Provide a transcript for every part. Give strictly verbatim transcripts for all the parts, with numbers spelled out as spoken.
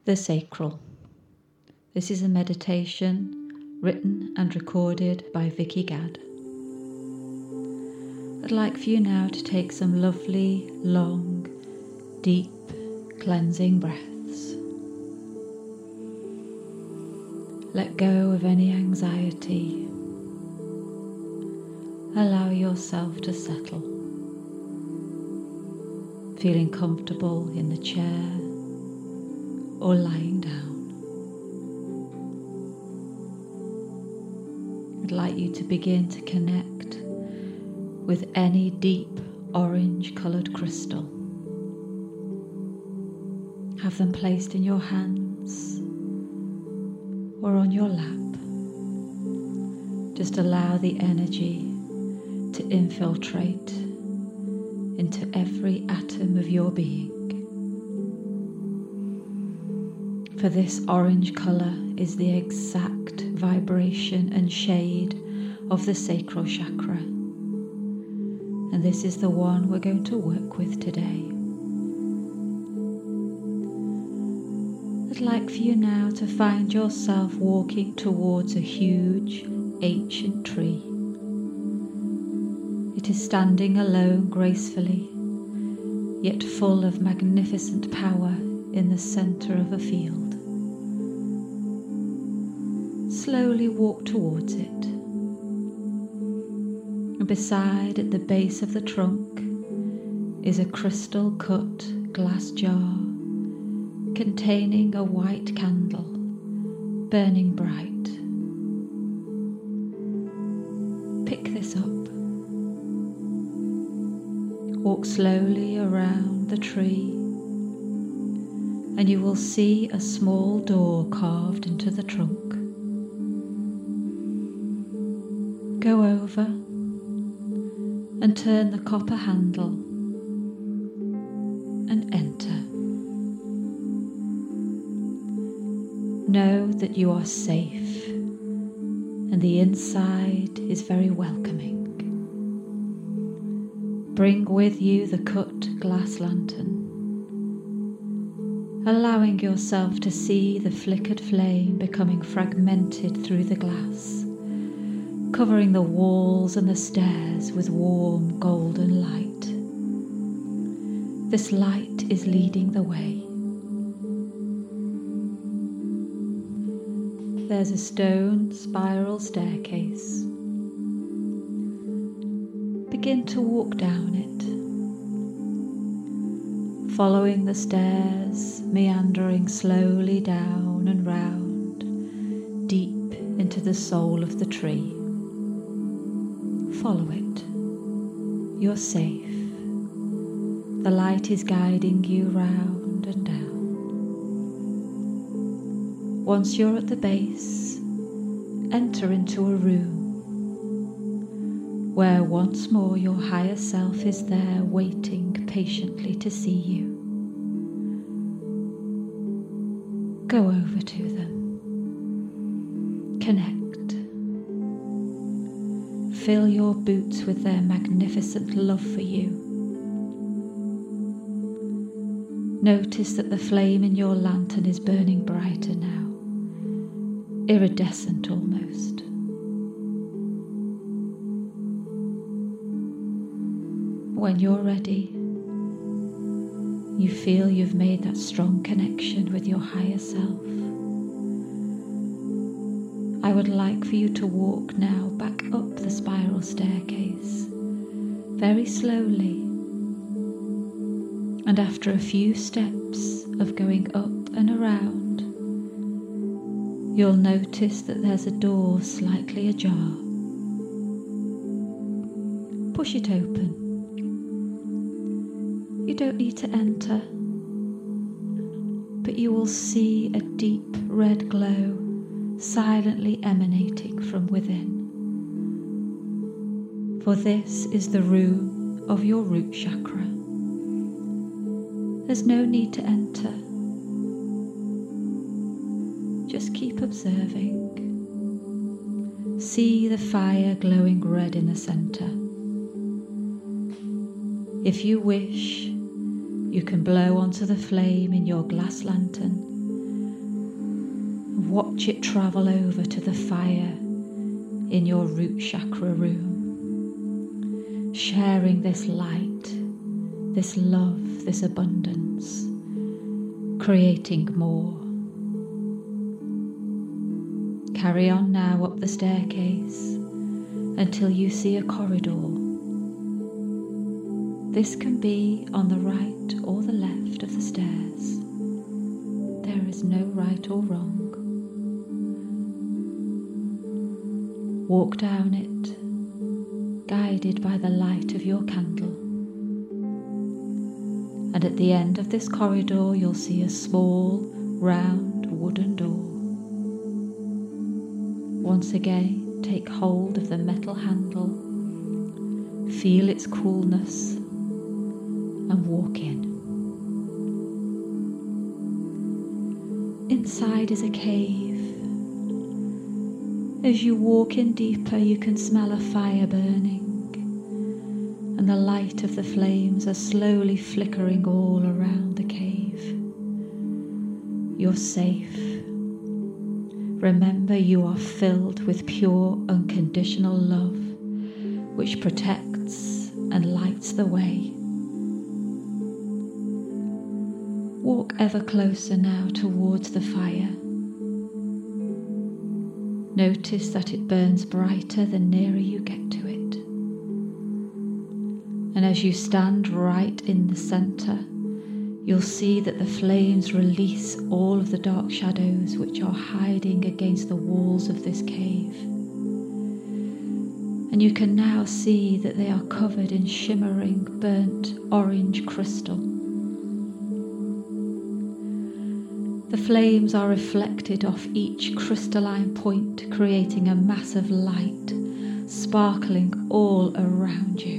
The Sacral. This is a meditation written and recorded by Vicky Gadd. I'd like for you now to take some lovely, long, deep, cleansing breaths. Let go of any anxiety. Allow yourself to settle, feeling comfortable in the chair or lying down. I'd like you to begin to connect with any deep orange coloured crystal. Have them placed in your hands or on your lap. Just allow the energy to infiltrate into every atom of your being. For this orange colour is the exact vibration and shade of the sacral chakra. And this is the one we're going to work with today. I'd like for you now to find yourself walking towards a huge, ancient tree. It is standing alone gracefully, yet full of magnificent power in the centre of a field. Slowly walk towards it. And beside, at the base of the trunk, is a crystal cut glass jar containing a white candle burning bright. Pick this up. Walk slowly around the tree, and you will see a small door carved into the trunk. Go over and turn the copper handle and enter. Know that you are safe and the inside is very welcoming. Bring with you the cut glass lantern, allowing yourself to see the flickered flame becoming fragmented through the glass, covering the walls and the stairs with warm golden light. This light is leading the way. There's a stone spiral staircase. Begin to walk down it, following the stairs, meandering slowly down and round, deep into the soul of the tree. Follow it. You're safe. The light is guiding you round and down. Once you're at the base, enter into a room where once more your higher self is there waiting patiently to see you. Go over to them. Connect. Fill your boots with their magnificent love for you. Notice that the flame in your lantern is burning brighter now, iridescent almost. When you're ready, you feel you've made that strong connection with your higher self. I would like for you to walk now back up the spiral staircase, very slowly. And after a few steps of going up and around, you'll notice that there's a door slightly ajar. Push it open. You don't need to enter, but you will see a deep red glow silently emanating from within. For this is the room of your root chakra. There's no need to enter. Just keep observing. See the fire glowing red in the center. If you wish, you can blow onto the flame in your glass lantern and watch it travel over to the fire in your root chakra room, sharing this light, this love, this abundance, creating more. Carry on now up the staircase until you see a corridor. This can be on the right or the left of the stairs. There is no right or wrong. Walk down it, guided by the light of your candle. And at the end of this corridor, you'll see a small, round wooden door. Once again, take hold of the metal handle, feel its coolness, and walk in. Inside is a cave. As you walk in deeper, you can smell a fire burning, and the light of the flames are slowly flickering all around the cave. You're safe. Remember, you are filled with pure, unconditional love, which protects and lights the way. Walk ever closer now towards the fire. Notice that it burns brighter the nearer you get to it. And as you stand right in the centre, you'll see that the flames release all of the dark shadows which are hiding against the walls of this cave. And you can now see that they are covered in shimmering, burnt orange crystal. The flames are reflected off each crystalline point, creating a massive light, sparkling all around you.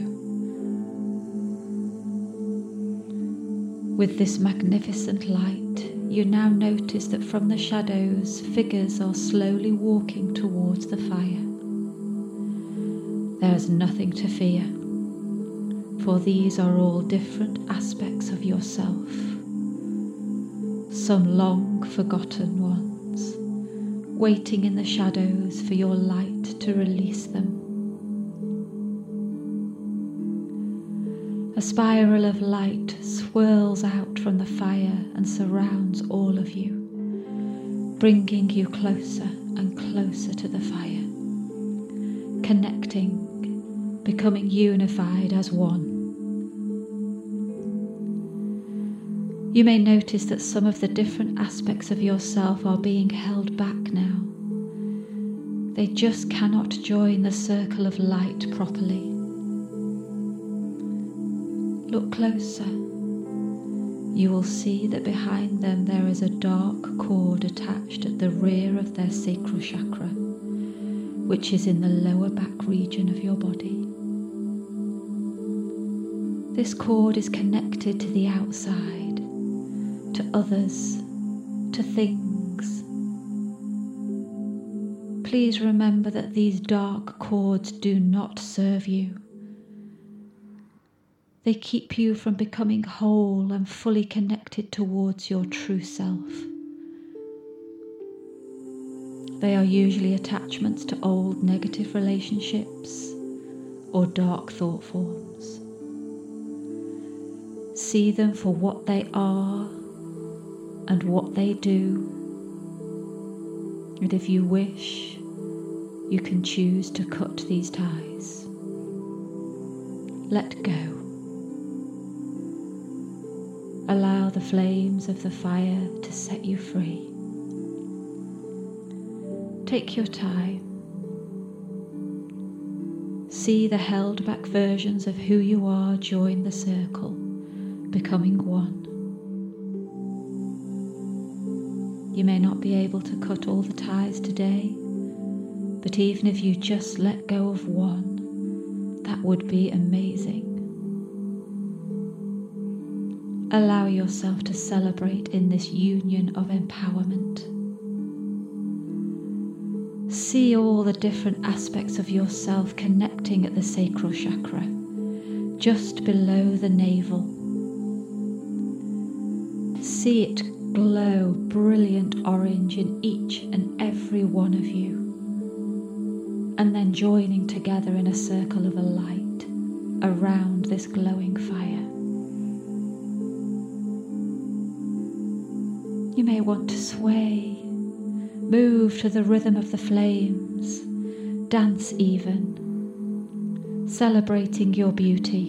With this magnificent light, you now notice that from the shadows, figures are slowly walking towards the fire. There is nothing to fear, for these are all different aspects of yourself. Some long forgotten ones, waiting in the shadows for your light to release them. A spiral of light swirls out from the fire and surrounds all of you, bringing you closer and closer to the fire, connecting, becoming unified as one. You may notice that some of the different aspects of yourself are being held back now. They just cannot join the circle of light properly. Look closer. You will see that behind them there is a dark cord attached at the rear of their sacral chakra, which is in the lower back region of your body. This cord is connected to the outside, to others, to things. Please remember that these dark cords do not serve you. They keep you from becoming whole and fully connected towards your true self. They are usually attachments to old negative relationships or dark thought forms. See them for what they are and what they do, and if you wish, you can choose to cut these ties. Let go. Allow the flames of the fire to set you free. Take your time. See the held back versions of who you are join the circle, becoming one. You may not be able to cut all the ties today, but even if you just let go of one, that would be amazing. Allow yourself to celebrate in this union of empowerment. See all the different aspects of yourself connecting at the sacral chakra, just below the navel. See it glow brilliant orange in each and every one of you, and then joining together in a circle of a light around this glowing fire. You may want to sway, move to the rhythm of the flames, dance even, celebrating your beauty.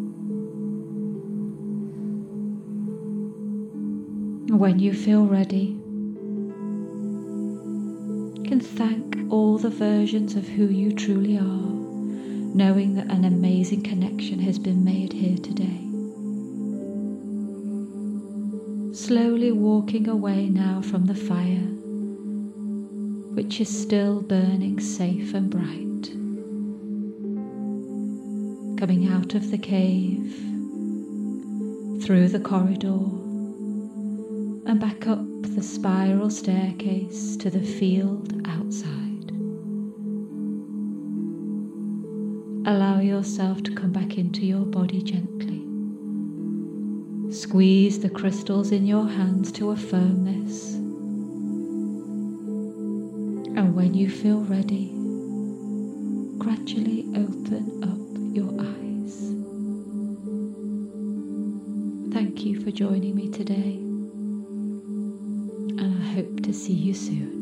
When you feel ready, you can thank all the versions of who you truly are, knowing that an amazing connection has been made here today. Slowly walking away now from the fire, which is still burning safe and bright. Coming out of the cave, through the corridor, and back up the spiral staircase to the field outside. Allow yourself to come back into your body gently. Squeeze the crystals in your hands to affirm this. And when you feel ready, gradually open up your eyes. Thank you for joining me today, and I hope to see you soon.